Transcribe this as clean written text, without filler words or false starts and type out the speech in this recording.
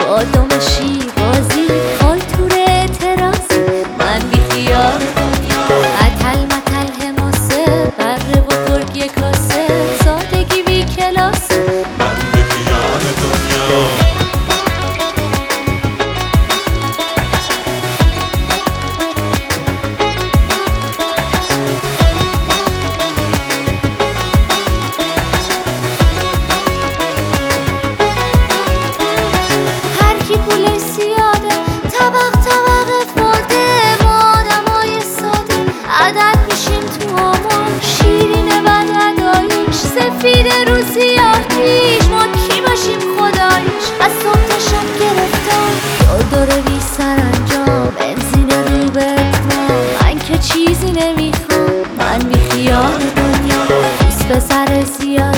بادام شیرازی خالتور اعتراضی من بی خیال دنیا اتل متل حماسه بره و گرگ کاسه سادگی بی کلاسه من بی خیال دنیا هرکی پولش زیاده طبق خورده ما آدمای ساده عدد میشیم تو آمار شیرین بد اداییش سفیده رو سیاهیش ما کی باشیم خداییش از صبح تا شب گرفتار داره بی سرانجام بنزین رو به اتمام من که چیزی نمیخوام من بی خیال دنیا دوست پسر زیاد